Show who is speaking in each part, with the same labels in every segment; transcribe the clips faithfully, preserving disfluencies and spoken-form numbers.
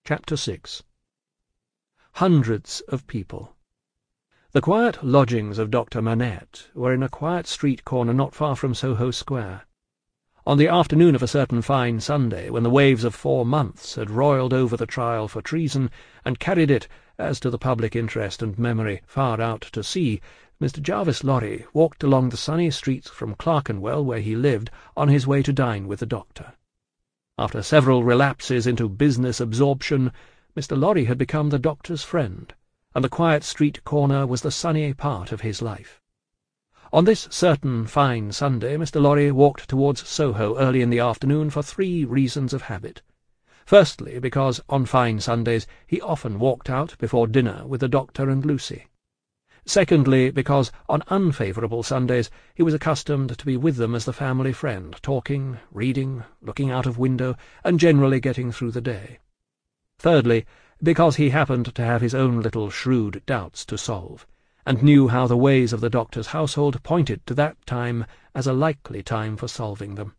Speaker 1: Chapter six. Hundreds of people. The quiet lodgings of Doctor Manette were in a quiet street corner not far from Soho Square. On the afternoon of a certain fine Sunday, when the waves of four months had roiled over the trial for treason and carried it, as to the public interest and memory, far out to sea, Mister Jarvis Lorry walked along the sunny streets from Clerkenwell, where he lived, on his way to dine with the doctor. After several relapses into business absorption, Mister Lorry had become the doctor's friend, and the quiet street corner was the sunny part of his life. On this certain fine Sunday Mister Lorry walked towards Soho early in the afternoon for three reasons of habit. Firstly, because on fine Sundays he often walked out before dinner with the doctor and Lucy. Secondly, because on unfavourable Sundays he was accustomed to be with them as the family friend, talking, reading, looking out of window, and generally getting through the day. Thirdly, because he happened to have his own little shrewd doubts to solve, and knew how the ways of the doctor's household pointed to that time as a likely time for solving them.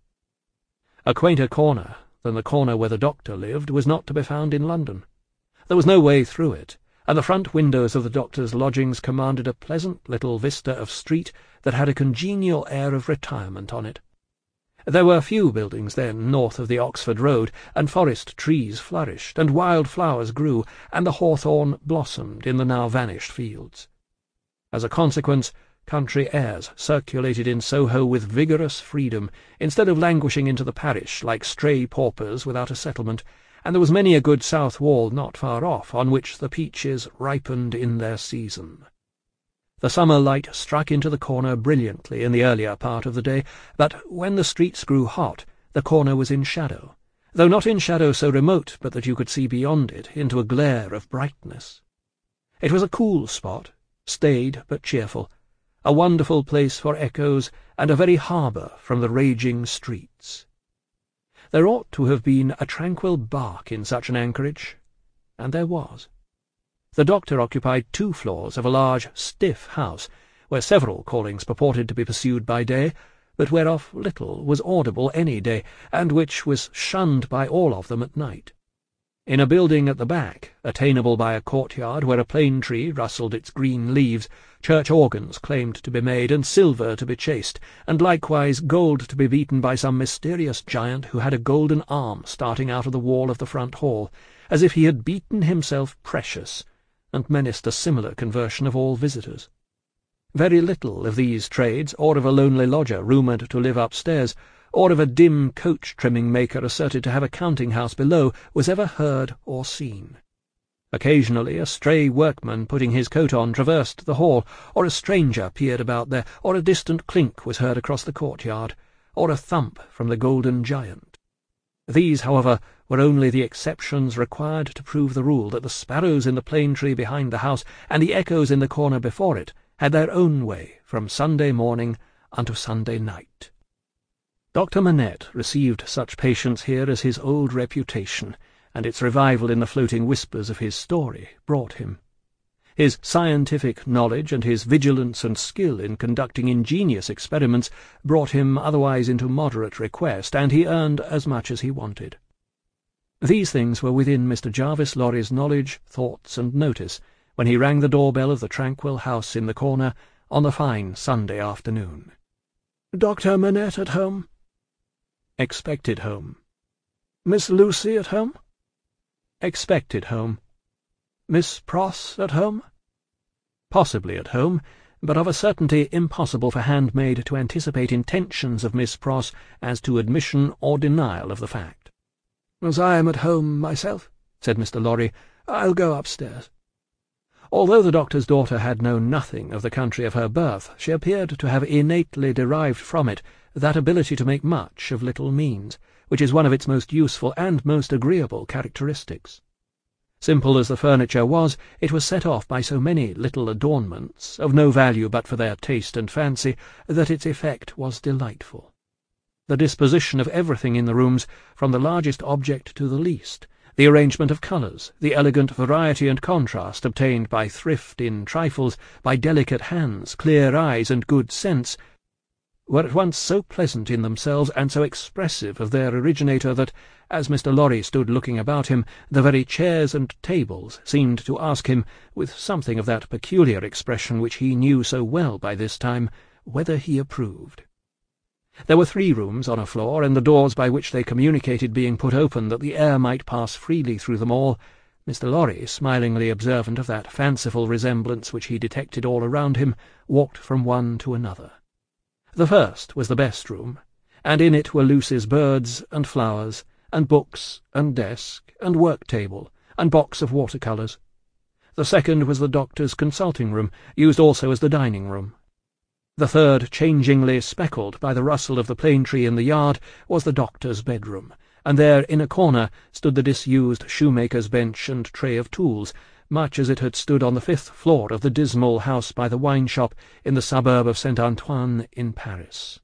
Speaker 1: A quainter corner than the corner where the doctor lived was not to be found in London. There was no way through it, and the front windows of the doctor's lodgings commanded a pleasant little vista of street that had a congenial air of retirement on it. There were few buildings then north of the Oxford Road, and forest trees flourished, and wild flowers grew, and the hawthorn blossomed in the now vanished fields. As a consequence, country airs circulated in Soho with vigorous freedom, instead of languishing into the parish like stray paupers without a settlement, and there was many a good south wall not far off, on which the peaches ripened in their season. The summer light struck into the corner brilliantly in the earlier part of the day, but when the streets grew hot, the corner was in shadow, though not in shadow so remote but that you could see beyond it into a glare of brightness. It was a cool spot, staid but cheerful, a wonderful place for echoes, and a very harbour from the raging streets. There ought to have been a tranquil bark in such an anchorage, and there was. The doctor occupied two floors of a large, stiff house, where several callings purported to be pursued by day, but whereof little was audible any day, and which was shunned by all of them at night. In a building at the back, attainable by a courtyard where a plane tree rustled its green leaves, church organs claimed to be made, and silver to be chased, and likewise gold to be beaten by some mysterious giant who had a golden arm starting out of the wall of the front hall, as if he had beaten himself precious, and menaced a similar conversion of all visitors. Very little of these trades, or of a lonely lodger rumoured to live upstairs, or of a dim coach-trimming maker asserted to have a counting-house below, was ever heard or seen. Occasionally a stray workman putting his coat on traversed the hall, or a stranger peered about there, or a distant clink was heard across the courtyard, or a thump from the golden giant. These, however, were only the exceptions required to prove the rule that the sparrows in the plane tree behind the house and the echoes in the corner before it had their own way from Sunday morning unto Sunday night. Doctor Manette received such patients here as his old reputation, and its revival in the floating whispers of his story, brought him. His scientific knowledge and his vigilance and skill in conducting ingenious experiments brought him otherwise into moderate request, and he earned as much as he wanted. These things were within Mister Jarvis Lorry's knowledge, thoughts, and notice, when he rang the door-bell of the tranquil house in the corner on the fine Sunday afternoon. "Doctor Manette at home?" "Expected home." "Miss Lucy at home?" "Expected home." "Miss Pross at home?" "Possibly at home, but of a certainty impossible for handmaid to anticipate intentions of Miss Pross as to admission or denial of the fact." "As I am at home myself," said Mister Lorry, "I'll go upstairs." Although the doctor's daughter had known nothing of the country of her birth, she appeared to have innately derived from it that ability to make much of little means, which is one of its most useful and most agreeable characteristics. Simple as the furniture was, it was set off by so many little adornments, of no value but for their taste and fancy, that its effect was delightful. The disposition of everything in the rooms, from the largest object to the least, the arrangement of colours, the elegant variety and contrast obtained by thrift in trifles, by delicate hands, clear eyes, and good sense, were at once so pleasant in themselves and so expressive of their originator that, As Mister Lorry stood looking about him, the very chairs and tables seemed to ask him, with something of that peculiar expression which he knew so well by this time, whether he approved. There were three rooms on a floor, and the doors by which they communicated being put open that the air might pass freely through them all, Mister Lorry, smilingly observant of that fanciful resemblance which he detected all around him, walked from one to another. The first was the best room, and in it were Lucy's birds and flowers, and books, and desk, and work-table, and box of water-colours. The second was the doctor's consulting-room, used also as the dining-room. The third, changingly speckled by the rustle of the plane-tree in the yard, was the doctor's bedroom, and there in a corner stood the disused shoemaker's bench and tray of tools, much as it had stood on the fifth floor of the dismal house by the wine-shop in the suburb of Saint-Antoine in Paris.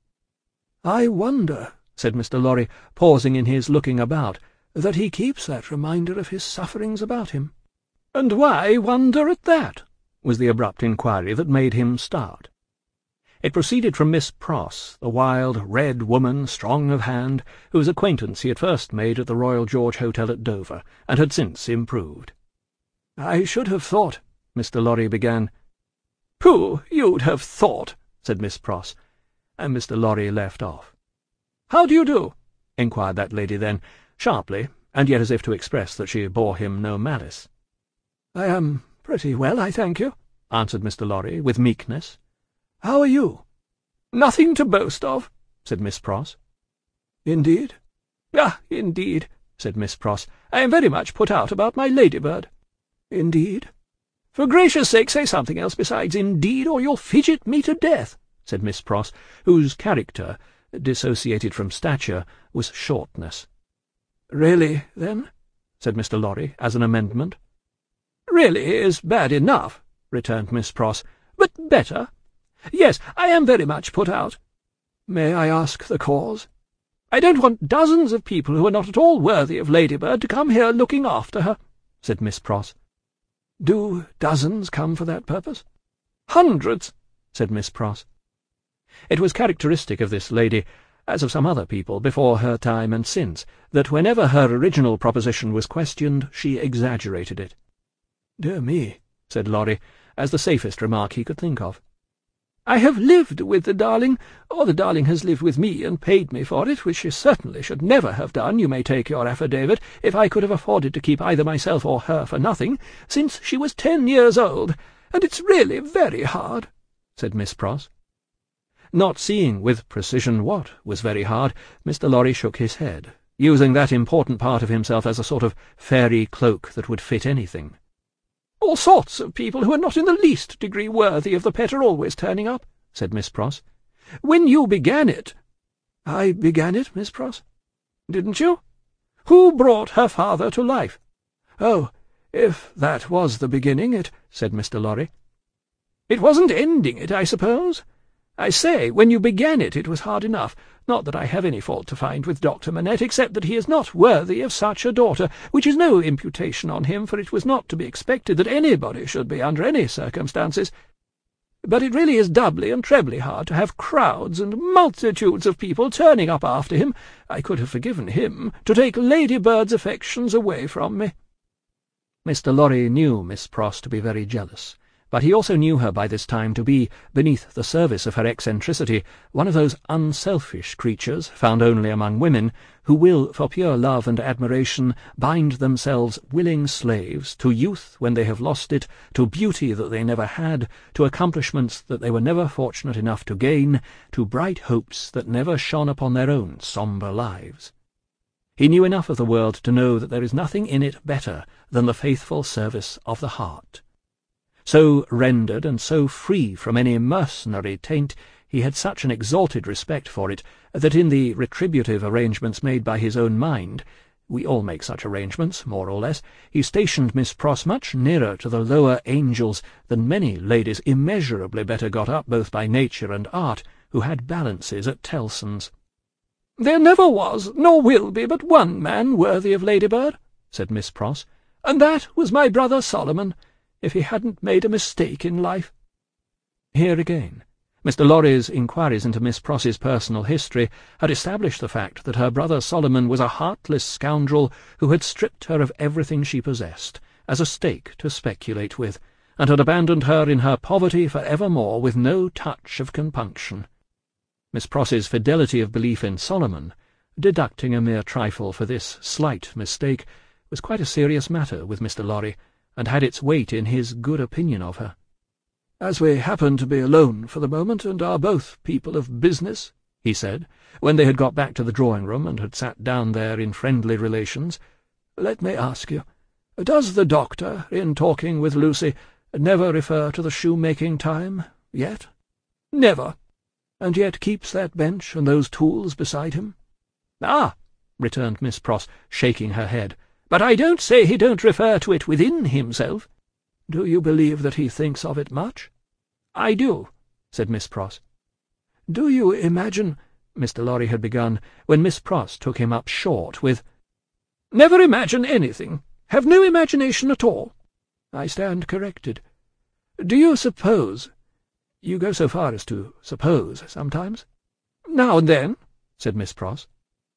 Speaker 1: "I wonder," said Mister Lorry, pausing in his looking about, "that he keeps that reminder of his sufferings about him." "And why wonder at that?" was the abrupt inquiry that made him start. It proceeded from Miss Pross, the wild, red woman, strong of hand, whose acquaintance he had first made at the Royal George Hotel at Dover, and had since improved. "I should have thought—" Mister Lorry began. "Pooh, you'd have thought," said Miss Pross, and Mister Lorry left off. "How do you do?" inquired that lady then, sharply, and yet as if to express that she bore him no malice. "I am pretty well, I thank you," answered Mister Lorry, with meekness. "How are you?" "Nothing to boast of," said Miss Pross. "Indeed?" "Ah, indeed," said Miss Pross. "I am very much put out about my ladybird." "Indeed?" "For gracious sake, say something else besides indeed, or you'll fidget me to death," said Miss Pross, whose character, dissociated from stature, was shortness. "Really, then?" said Mister Lorry, as an amendment. "Really is bad enough," returned Miss Pross, "but better. Yes, I am very much put out." "May I ask the cause?" "I don't want dozens of people who are not at all worthy of Ladybird to come here looking after her," said Miss Pross. "Do dozens come for that purpose?" "Hundreds," said Miss Pross. It was characteristic of this lady, as of some other people before her time and since, that whenever her original proposition was questioned, she exaggerated it. "Dear me," said Lorry, as the safest remark he could think of. "I have lived with the darling, or the darling has lived with me and paid me for it, which she certainly should never have done, you may take your affidavit, if I could have afforded to keep either myself or her for nothing, since she was ten years old, and it's really very hard," said Miss Pross. Not seeing with precision what was very hard, Mister Lorry shook his head, using that important part of himself as a sort of fairy cloak that would fit anything. "All sorts of people who are not in the least degree worthy of the pet are always turning up," said Miss Pross. "When you began it—" "I began it, Miss Pross?" "Didn't you? Who brought her father to life?" "Oh, if that was the beginning, it—" said Mister Lorry. "It wasn't ending it, I suppose? I say, when you began it, it was hard enough. Not that I have any fault to find with Doctor Manette, except that he is not worthy of such a daughter, which is no imputation on him, for it was not to be expected that anybody should be under any circumstances. But it really is doubly and trebly hard to have crowds and multitudes of people turning up after him. I could have forgiven him to take Ladybird's affections away from me." Mister Lorry knew Miss Pross to be very jealous, but he also knew her by this time to be, beneath the service of her eccentricity, one of those unselfish creatures, found only among women, who will, for pure love and admiration, bind themselves willing slaves to youth when they have lost it, to beauty that they never had, to accomplishments that they were never fortunate enough to gain, to bright hopes that never shone upon their own sombre lives. He knew enough of the world to know that there is nothing in it better than the faithful service of the heart. So rendered and so free from any mercenary taint, he had such an exalted respect for it, that in the retributive arrangements made by his own mind — we all make such arrangements, more or less — he stationed Miss Pross much nearer to the lower angels than many ladies immeasurably better got up both by nature and art, who had balances at Tellson's. "There never was, nor will be, but one man worthy of Ladybird," said Miss Pross, "and that was my brother Solomon, if he hadn't made a mistake in life." Here again, Mister Lorry's inquiries into Miss Pross's personal history had established the fact that her brother Solomon was a heartless scoundrel who had stripped her of everything she possessed, as a stake to speculate with, and had abandoned her in her poverty for evermore with no touch of compunction. Miss Pross's fidelity of belief in Solomon, deducting a mere trifle for this slight mistake, was quite a serious matter with Mister Lorry, and had its weight in his good opinion of her. "As we happen to be alone for the moment, and are both people of business," he said, when they had got back to the drawing-room and had sat down there in friendly relations, "let me ask you, does the doctor, in talking with Lucy, never refer to the shoemaking time, yet? Never. And yet keeps that bench and those tools beside him?" "Ah," returned Miss Pross, shaking her head, "but I don't say he don't refer to it within himself." "Do you believe that he thinks of it much?" "I do," said Miss Pross. "Do you imagine—" Mister Lorry had begun, when Miss Pross took him up short with, "Never imagine anything. Have no imagination at all." "I stand corrected. Do you suppose—" "You go so far as to suppose sometimes?" "Now and then," said Miss Pross.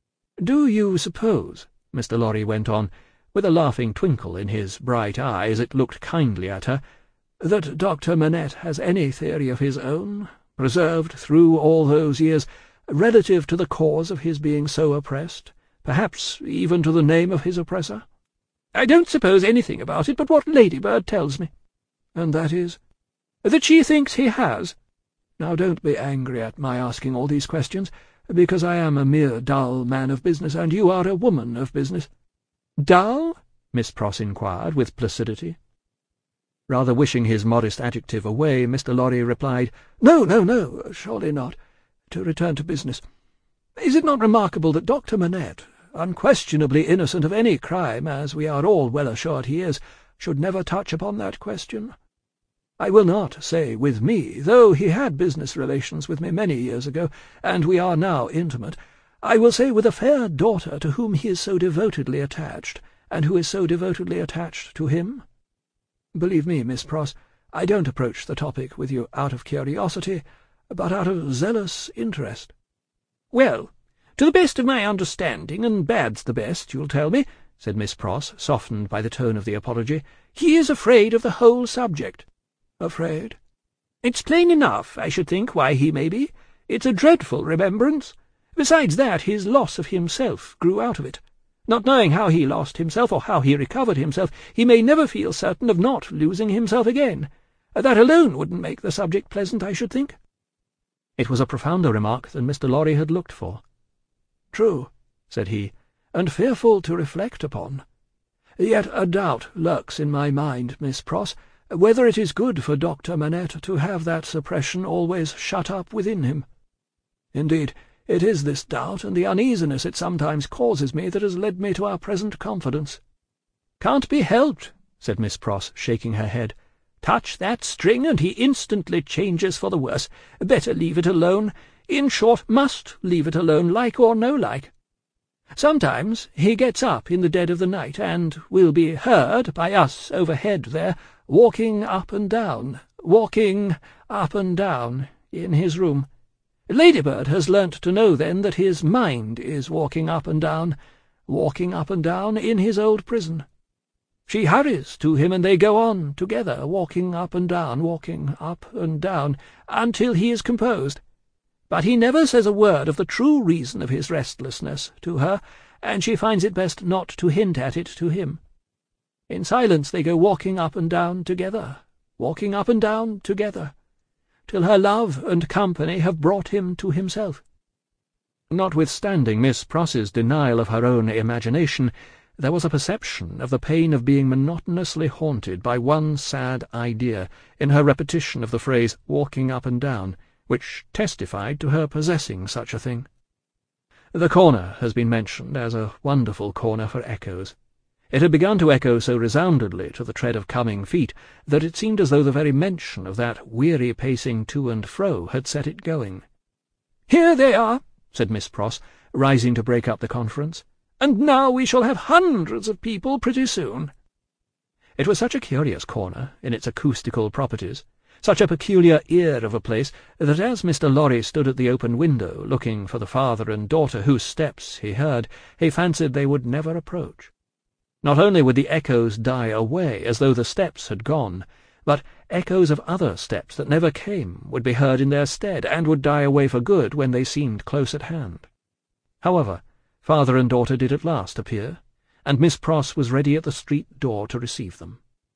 Speaker 1: "Do you suppose," Mister Lorry went on, with a laughing twinkle in his bright eye as it looked kindly at her, "that Doctor Manette has any theory of his own, preserved through all those years, relative to the cause of his being so oppressed, perhaps even to the name of his oppressor?" "I don't suppose anything about it but what Ladybird tells me." "And that is?" "That she thinks he has." "Now don't be angry at my asking all these questions, because I am a mere dull man of business, and you are a woman of business." "Dull?" Miss Pross inquired with placidity. Rather wishing his modest adjective away, Mister Lorry replied, "No, no, no, surely not. To return to business. Is it not remarkable that Doctor Manette, unquestionably innocent of any crime, as we are all well assured he is, should never touch upon that question? I will not say with me, though he had business relations with me many years ago, and we are now intimate. I will say with a fair daughter to whom he is so devotedly attached, and who is so devotedly attached to him. Believe me, Miss Pross, I don't approach the topic with you out of curiosity, but out of zealous interest." "Well, to the best of my understanding, and bad's the best, you'll tell me," said Miss Pross, softened by the tone of the apology, "he is afraid of the whole subject." "Afraid?" "It's plain enough, I should think, why he may be. It's a dreadful remembrance. Besides that, his loss of himself grew out of it. Not knowing how he lost himself, or how he recovered himself, he may never feel certain of not losing himself again. That alone wouldn't make the subject pleasant, I should think." It was a profounder remark than Mister Lorry had looked for. "True," said he, "and fearful to reflect upon. Yet a doubt lurks in my mind, Miss Pross, whether it is good for Doctor Manette to have that suppression always shut up within him. Indeed, it is this doubt and the uneasiness it sometimes causes me that has led me to our present confidence." "Can't be helped," said Miss Pross, shaking her head. "Touch that string, and he instantly changes for the worse. Better leave it alone. In short, must leave it alone, like or no like. Sometimes he gets up in the dead of the night, and will be heard by us overhead there, walking up and down, walking up and down, in his room. Ladybird has learnt to know then that his mind is walking up and down, walking up and down in his old prison. She hurries to him, and they go on together, walking up and down, walking up and down, until he is composed. But he never says a word of the true reason of his restlessness to her, and she finds it best not to hint at it to him. In silence they go walking up and down together, walking up and down together, till her love and company have brought him to himself." Notwithstanding Miss Pross's denial of her own imagination, there was a perception of the pain of being monotonously haunted by one sad idea in her repetition of the phrase "walking up and down," which testified to her possessing such a thing. The corner has been mentioned as a wonderful corner for echoes. It had begun to echo so resoundingly to the tread of coming feet that it seemed as though the very mention of that weary pacing to and fro had set it going. "Here they are," said Miss Pross, rising to break up the conference, "and now we shall have hundreds of people pretty soon." It was such a curious corner in its acoustical properties, such a peculiar ear of a place, that as Mister Lorry stood at the open window, looking for the father and daughter whose steps he heard, he fancied they would never approach. Not only would the echoes die away, as though the steps had gone, but echoes of other steps that never came would be heard in their stead, and would die away for good when they seemed close at hand. However, father and daughter did at last appear, and Miss Pross was ready at the street door to receive them.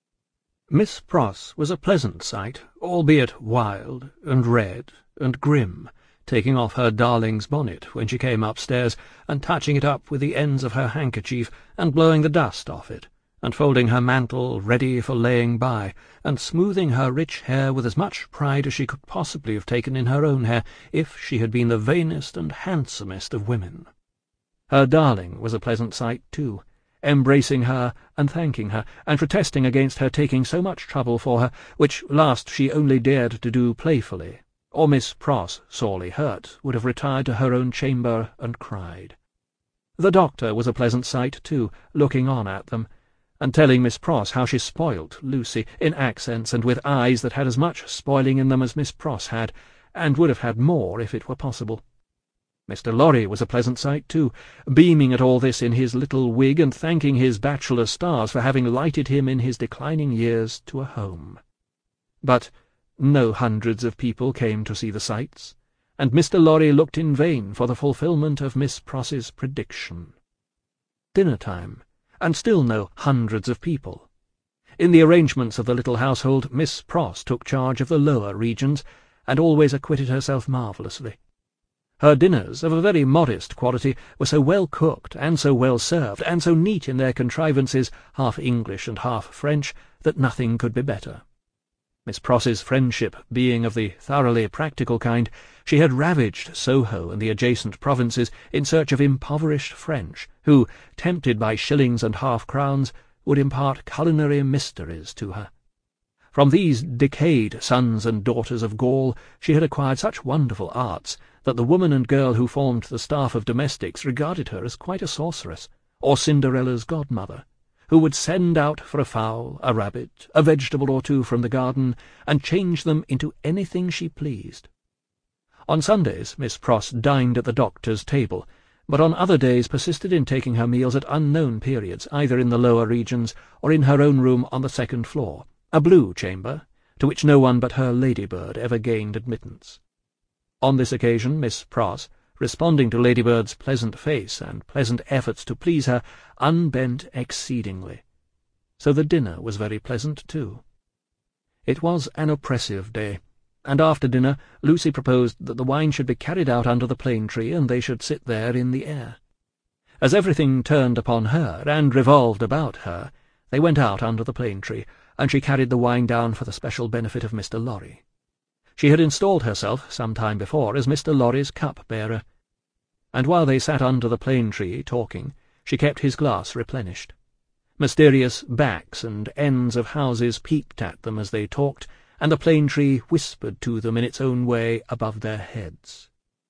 Speaker 1: Miss Pross was a pleasant sight, albeit wild, and red, and grim, taking off her darling's bonnet when she came upstairs, and touching it up with the ends of her handkerchief, and blowing the dust off it, and folding her mantle ready for laying by, and smoothing her rich hair with as much pride as she could possibly have taken in her own hair, if she had been the vainest and handsomest of women. Her darling was a pleasant sight too, embracing her and thanking her, and protesting against her taking so much trouble for her, which last she only dared to do playfully, or Miss Pross, sorely hurt, would have retired to her own chamber and cried. The doctor was a pleasant sight too, looking on at them, and telling Miss Pross how she spoilt Lucy, in accents and with eyes that had as much spoiling in them as Miss Pross had, and would have had more if it were possible. Mister Lorry was a pleasant sight too, beaming at all this in his little wig, and thanking his bachelor stars for having lighted him in his declining years to a home. But no hundreds of people came to see the sights, and Mister Lorry looked in vain for the fulfilment of Miss Pross's prediction. Dinner-time, and still no hundreds of people. In the arrangements of the little household, Miss Pross took charge of the lower regions, and always acquitted herself marvellously. Her dinners, of a very modest quality, were so well cooked, and so well served, and so neat in their contrivances, half English and half French, that nothing could be better. Miss Pross's friendship being of the thoroughly practical kind, she had ravaged Soho and the adjacent provinces in search of impoverished French, who, tempted by shillings and half-crowns, would impart culinary mysteries to her. From these decayed sons and daughters of Gaul she had acquired such wonderful arts that the woman and girl who formed the staff of domestics regarded her as quite a sorceress, or Cinderella's godmother, who would send out for a fowl, a rabbit, a vegetable or two from the garden, and change them into anything she pleased. On Sundays Miss Pross dined at the doctor's table, but on other days persisted in taking her meals at unknown periods, either in the lower regions or in her own room on the second floor, a blue chamber, to which no one but her ladybird ever gained admittance. On this occasion Miss Pross, responding to Ladybird's pleasant face and pleasant efforts to please her, unbent exceedingly. So the dinner was very pleasant too. It was an oppressive day, and after dinner Lucy proposed that the wine should be carried out under the plane tree, and they should sit there in the air. As everything turned upon her and revolved about her, they went out under the plane tree, and she carried the wine down for the special benefit of Mister Lorry. She had installed herself, some time before, as Mister Lorry's cup-bearer, and while they sat under the plane tree talking, she kept his glass replenished. Mysterious backs and ends of houses peeped at them as they talked, and the plane tree whispered to them in its own way above their heads.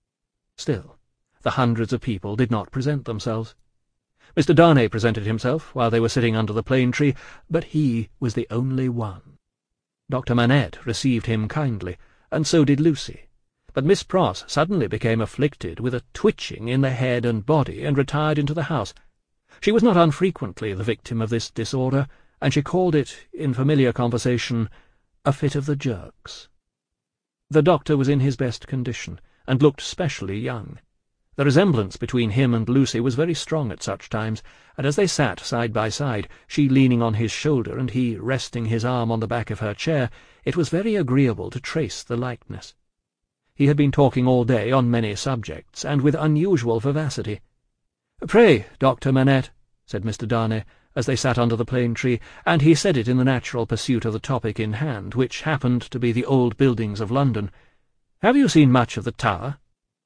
Speaker 1: Still, the hundreds of people did not present themselves. Mister Darnay presented himself while they were sitting under the plane tree, but he was the only one. Doctor Manette received him kindly, and so did Lucy, but Miss Pross suddenly became afflicted with a twitching in the head and body, and retired into the house. She was not unfrequently the victim of this disorder, and she called it, in familiar conversation, a fit of the jerks. The doctor was in his best condition, and looked specially young. The resemblance between him and Lucy was very strong at such times, and as they sat side by side, she leaning on his shoulder and he resting his arm on the back of her chair, it was very agreeable to trace the likeness. He had been talking all day on many subjects, and with unusual vivacity. "Pray, Doctor Manette," said Mister Darnay, as they sat under the plane tree, and he said it in the natural pursuit of the topic in hand, which happened to be the old buildings of London, "have you seen much of the Tower?"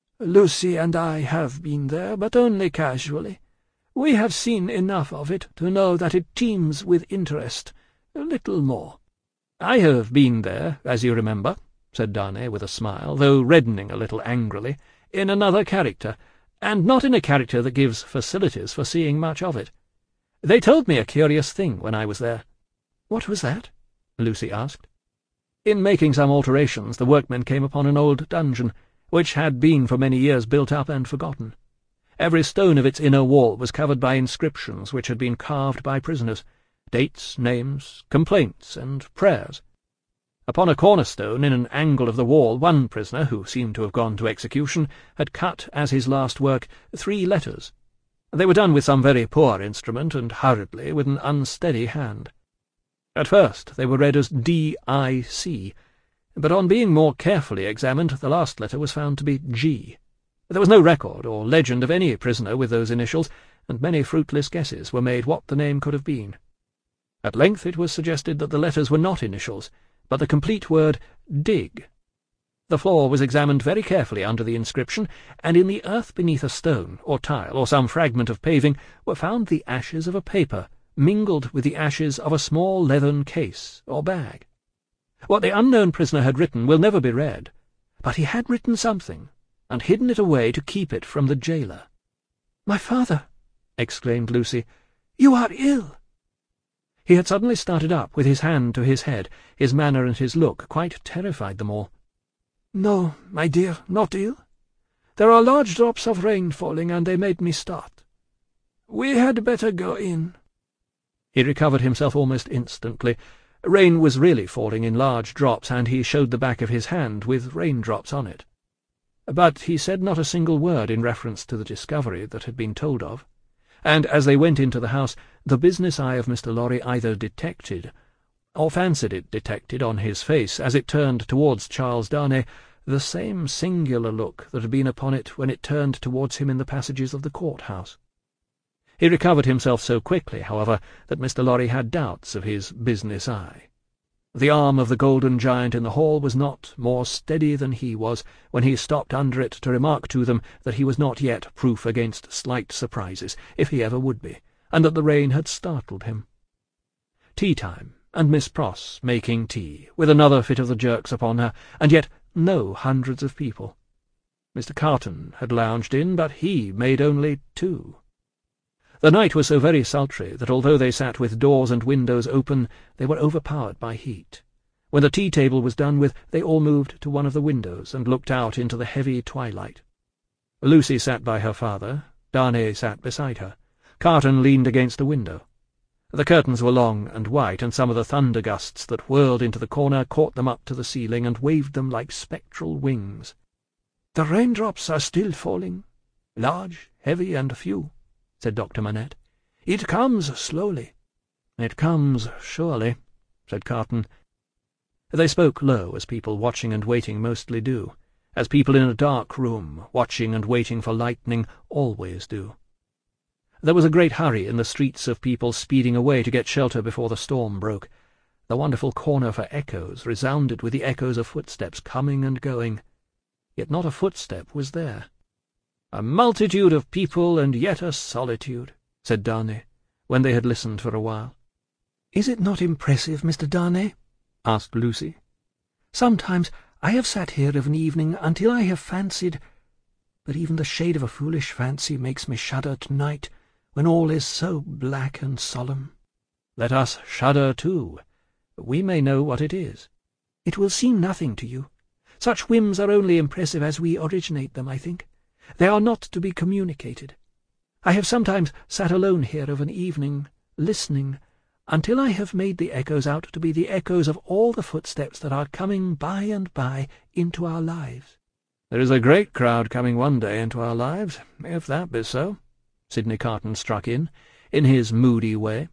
Speaker 2: "Lucy and I have been there, but only casually. We have seen enough of it to know that it teems with interest, a little more."
Speaker 1: "I have been there, as you remember," said Darnay with a smile, though reddening a little angrily, "in another character, and not in a character that gives facilities for seeing much of it. They told me a curious thing when I was there."
Speaker 2: "What was that?"
Speaker 1: Lucy asked. In making some alterations, the workmen came upon an old dungeon, which had been for many years built up and forgotten. Every stone of its inner wall was covered by inscriptions which had been carved by prisoners, dates, names, complaints, and prayers. Upon a cornerstone in an angle of the wall, one prisoner, who seemed to have gone to execution, had cut, as his last work, three letters. They were done with some very poor instrument, and hurriedly, with an unsteady hand. At first they were read as D I C, but on being more carefully examined, the last letter was found to be G. There was no record or legend of any prisoner with those initials, and many fruitless guesses were made what the name could have been. At length it was suggested that the letters were not initials, but the complete word dig. The floor was examined very carefully under the inscription, and in the earth beneath a stone, or tile, or some fragment of paving, were found the ashes of a paper, mingled with the ashes of a small leathern case, or bag. What the unknown prisoner had written will never be read, but he had written something, and hidden it away to keep it from the jailer.
Speaker 2: "My father!" exclaimed Lucy. "You are ill!"
Speaker 1: He had suddenly started up, with his hand to his head. His manner and his look quite terrified them all.
Speaker 2: "No, my dear, not ill. There are large drops of rain falling, and they made me start. We had better go in."
Speaker 1: He recovered himself almost instantly. Rain was really falling in large drops, and he showed the back of his hand with raindrops on it. But he said not a single word in reference to the discovery that had been told of, and as they went into the house, the business eye of Mister Lorry either detected, or fancied it detected on his face, as it turned towards Charles Darnay, the same singular look that had been upon it when it turned towards him in the passages of the court-house. He recovered himself so quickly, however, that Mister Lorry had doubts of his business eye. The arm of the golden giant in the hall was not more steady than he was when he stopped under it to remark to them that he was not yet proof against slight surprises, if he ever would be, and that the rain had startled him. Tea-time, and Miss Pross making tea, with another fit of the jerks upon her, and yet no hundreds of people. Mister Carton had lounged in, but he made only two. The night was so very sultry that although they sat with doors and windows open, they were overpowered by heat. When the tea-table was done with, they all moved to one of the windows and looked out into the heavy twilight. Lucy sat by her father, Darnay sat beside her. Carton leaned against a window. The curtains were long and white, and some of the thunder-gusts that whirled into the corner caught them up to the ceiling and waved them like spectral wings.
Speaker 2: "The raindrops are still falling, large, heavy, and few," said Doctor Manette. "It comes slowly."
Speaker 1: "It comes surely," said Carton. They spoke low, as people watching and waiting mostly do, as people in a dark room, watching and waiting for lightning, always do. There was a great hurry in the streets of people speeding away to get shelter before the storm broke. The wonderful corner for echoes resounded with the echoes of footsteps coming and going, yet not a footstep was there. "A multitude of people, and yet a solitude," said Darnay, when they had listened for a while.
Speaker 2: "Is it not impressive, Mister Darnay?"
Speaker 1: asked Lucy.
Speaker 2: "Sometimes I have sat here of an evening until I have fancied, but even the shade of a foolish fancy makes me shudder to-night, when all is so black and solemn."
Speaker 1: "Let us shudder too. We may know what it is."
Speaker 2: "It will seem nothing to you. Such whims are only impressive as we originate them, I think. They are not to be communicated. I have sometimes sat alone here of an evening, listening, until I have made the echoes out to be the echoes of all the footsteps that are coming by and by into our lives."
Speaker 1: "There is a great crowd coming one day into our lives, if that be so," Sidney Carton struck in, in his moody way.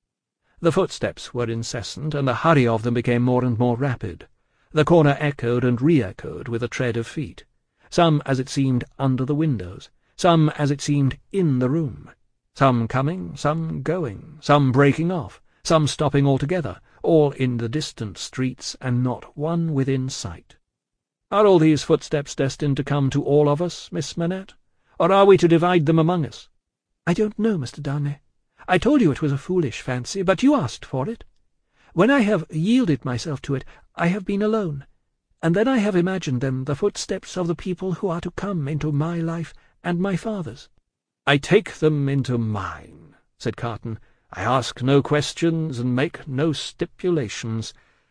Speaker 1: The footsteps were incessant, and the hurry of them became more and more rapid. The corner echoed and re-echoed with the tread of feet, some, as it seemed, under the windows, some, as it seemed, in the room, some coming, some going, some breaking off, some stopping altogether, all in the distant streets, and not one within sight. "Are all these footsteps destined to come to all of us, Miss Manette, or are we to divide them among us?"
Speaker 2: "I don't know, Mister Darnay. I told you it was a foolish fancy, but you asked for it. When I have yielded myself to it, I have been alone, and then I have imagined them the footsteps of the people who are to come into my life and my father's."
Speaker 1: "I take them into mine," said Carton. "I ask no questions and make no stipulations.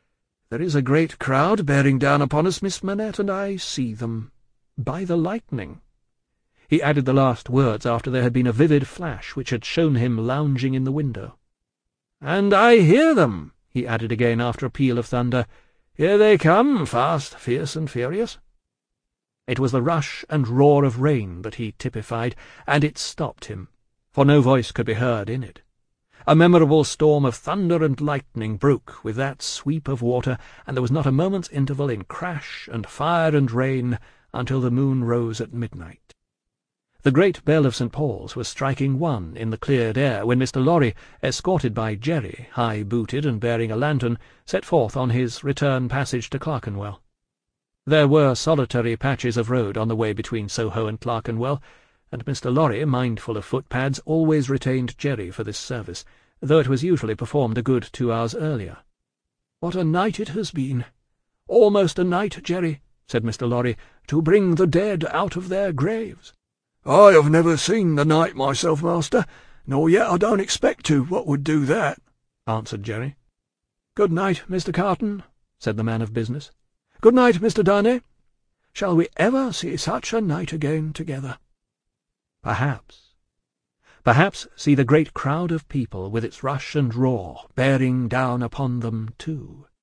Speaker 2: There is a great crowd bearing down upon us, Miss Manette, and I see them. By the lightning." He added the last words after there had been a vivid flash which had shown him lounging in the window. "And I hear them," he added again after a peal of thunder. "Here they come, fast, fierce, and furious." It was the rush and roar of rain that he typified, and it stopped him, for no voice could be heard in it. A memorable storm of thunder and lightning broke with that sweep of water, and there was not a moment's interval in crash and fire and rain until the moon rose at midnight. The great bell of Saint Paul's was striking one in the cleared air when Mister Lorry, escorted by Jerry, high-booted and bearing a lantern, set forth on his return passage to Clerkenwell. There were solitary patches of road on the way between Soho and Clerkenwell, and Mister Lorry, mindful of footpads, always retained Jerry for this service, though it was usually performed a good two hours earlier. "What a night it has been! Almost a night, Jerry," said Mister Lorry, "to bring the dead out of their graves." "I have never seen the night myself, master, nor yet I don't expect to, what would do that," answered Jerry. "Good night, Mister Carton," said the man of business. "Good night, Mister Darnay. Shall we ever see such a night again together?" Perhaps. Perhaps see the great crowd of people with its rush and roar bearing down upon them too.